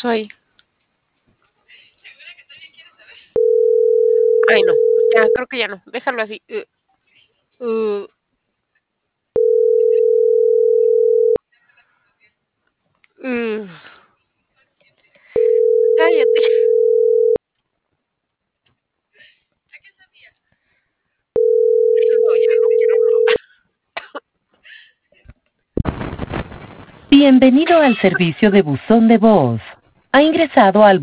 pasó ahí? Ay, no, ya, creo que ya no. Déjalo así. Uh, uh, cállate. No, ya no quiero hablar. Bienvenido al servicio de buzón de voz. Ha ingresado al